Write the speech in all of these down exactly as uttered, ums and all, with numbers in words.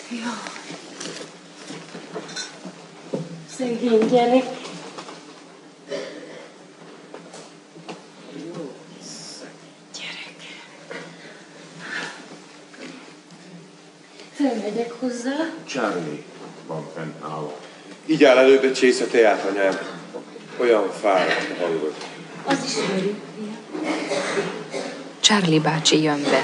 Jaj. Szegény gyerek. Gyerek. Felmegyek hozzá. Charlie van fenn állva. Így áll előbb egy csésze teát, anyám. Olyan fáradt hallott. Az ismeri. Charlie bácsi jön be.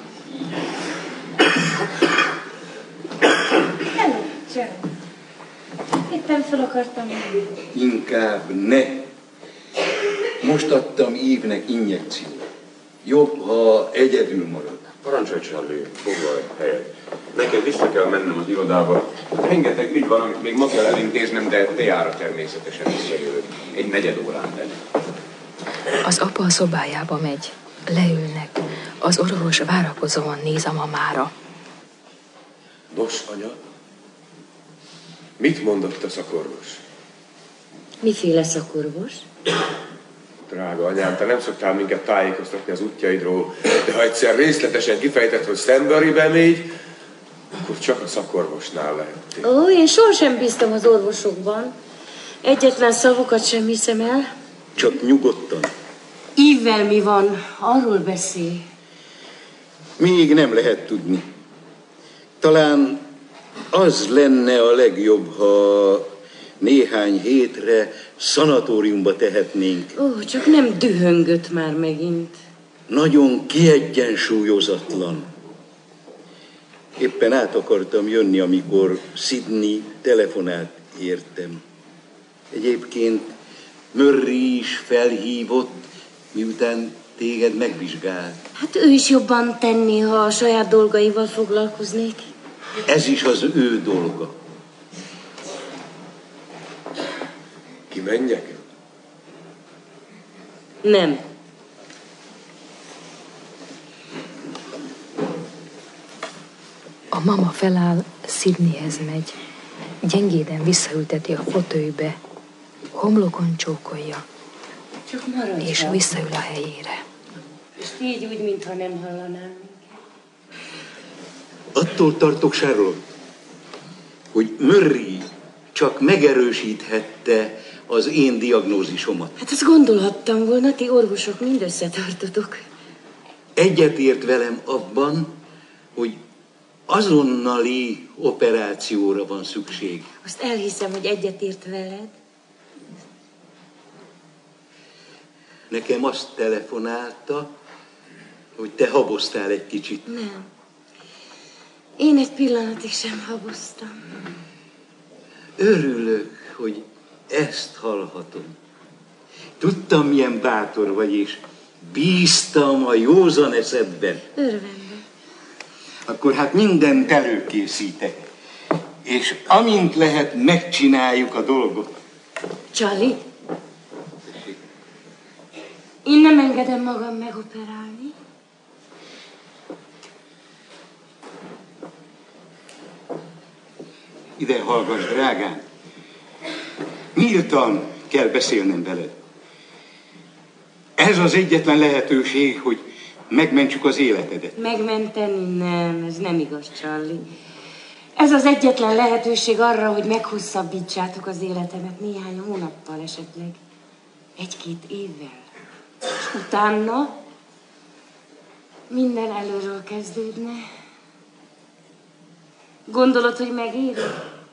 Hello, Charlie. Éppen fel akartam menni. Inkább ne. Most adtam Eve-nek injekciót. Jobb, ha egyedül marad. Parancsolj, Charlie, foglalj helyet. Nekem vissza kell mennem az irodába. Rengeteg ügy van, amit még ma kell elintéznem, de teára természetesen visszajövök. Egy negyed órán belül. Az apa a szobájába megy. Leülnek. Az orvos várakozóan néz a mamára. Nos, anya, mit mondott a szakorvos? Miféle szakorvos? Drága anyám, te nem szoktál minket tájékoztatni az útjaidról, de ha egyszer részletesen kifejtett, hogy Stanburybe mégy, akkor csak a szakorvosnál lehettél. Ó, én sohasem bíztam az orvosokban. Egyetlen szavukat sem hiszem el. Csak nyugodtan. Eve-vel mi van? Arról beszél. Még nem lehet tudni. Talán az lenne a legjobb, ha néhány hétre szanatóriumba tehetnénk. Ó, csak nem dühöngött már megint. Nagyon kiegyensúlyozatlan. Éppen át akartam jönni, amikor Sydney telefonált értem. Egyébként Murray is felhívott, miután téged megvizsgált. Hát ő is jobban tenni, ha a saját dolgaival foglalkoznék. Ez is az ő dolga. Kimenjek? Nem. A mama feláll, Sydneyhez megy. Gyengéden visszaülteti a fotőbe, homlokon csókolja, Csak maradj. és visszaül a helyére. És így úgy, mintha nem hallanál minket. Attól tartok, Charlotte, hogy Murray csak megerősíthette az én diagnózisomat. Hát azt gondolhattam volna, ti orvosok mind összetartotok. Egyetért velem abban, hogy azonnali operációra van szükség. Azt elhiszem, hogy egyetért veled. Nekem azt telefonálta, hogy te haboztál egy kicsit. Nem. Én egy pillanatig sem haboztam. Örülök, hogy ezt hallhatom. Tudtam, milyen bátor vagy, és bíztam a józan eszedben. Örvendek. Akkor hát mindent előkészítek. És amint lehet, megcsináljuk a dolgot. Charlie? Én nem engedem magam megoperálni. Ide hallgass, drágám. Nyíltan kell beszélnem veled. Ez az egyetlen lehetőség, hogy megmentsük az életedet. Megmenteni? Nem, ez nem igaz, Charlie. Ez az egyetlen lehetőség arra, hogy meghosszabbítsátok az életemet néhány hónappal esetleg. Egy-két évvel. És utána minden előről kezdődne. Gondolod, hogy megéri?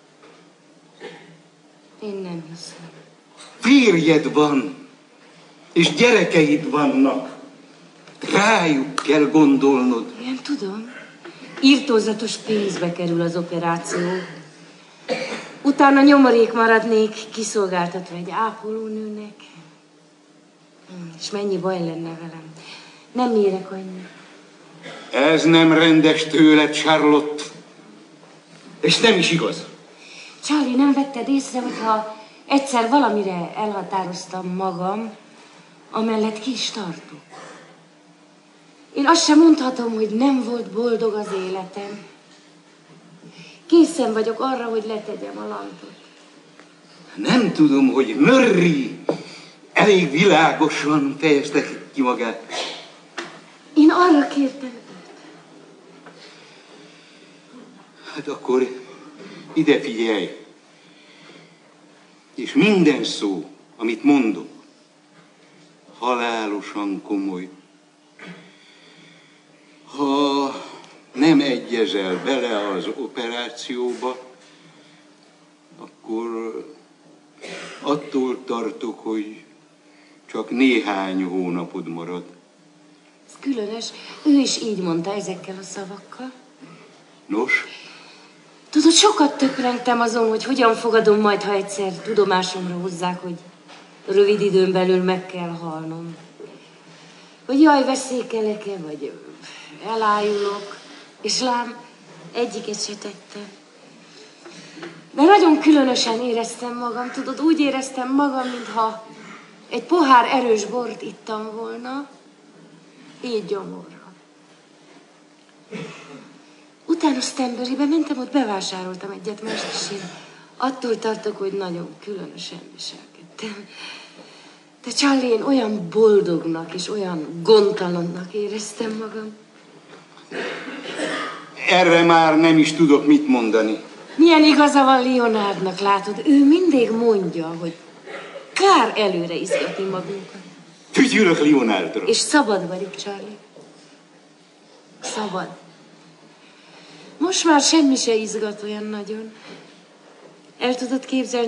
Én nem hiszem. Férjed van, és gyerekeid vannak. Rájuk kell gondolnod. Igen, tudom. Irtózatos pénzbe kerül az operáció. Utána nyomorék maradnék, kiszolgáltatva egy ápolónőnek. És mennyi baj lenne velem. Nem érek annyit. Ez nem rendes tőled, Charlotte. És nem is igaz. Charlie, nem vetted észre, hogyha egyszer valamire elhatároztam magam, amellett ki is tartok. Én azt sem mondhatom, hogy nem volt boldog az életem. Készen vagyok arra, hogy letegyem a lantot. Nem tudom, hogy Murray elég világosan fejezte ki magát. Én arra kértem őt. Hát akkor ide figyelj. És minden szó, amit mondok, halálosan komoly. Ha nem egyezel bele az operációba, akkor attól tartok, hogy csak néhány hónapod marad. Ez különös. Ő is így mondta ezekkel a szavakkal. Nos? Tudod, sokat töprengtem azon, hogy hogyan fogadom majd, ha egyszer tudomásomra hozzák, hogy rövid időn belül meg kell halnom. Hogy jaj, veszékelek-e, vagy elájulok. És lám, egyiket se tettem. De nagyon különösen éreztem magam, tudod, úgy éreztem magam, mintha egy pohár erős bort ittam volna, így gyomorra. Utána Stanburybe mentem, ott bevásároltam egyet mást, és én attól tartok, hogy nagyon különösen viselkedtem. De Charlie, én olyan boldognak és olyan gondtalannak éreztem magam. Erre már nem is tudok mit mondani. Milyen igaza van Leonardnak, látod? Ő mindig mondja, hogy kár előre izgatni magunkat. Tügyülök Leonardra. És szabad vagyok, Charlie. Szabad. Most már semmi se izgat olyan nagyon. El tudod képzelni,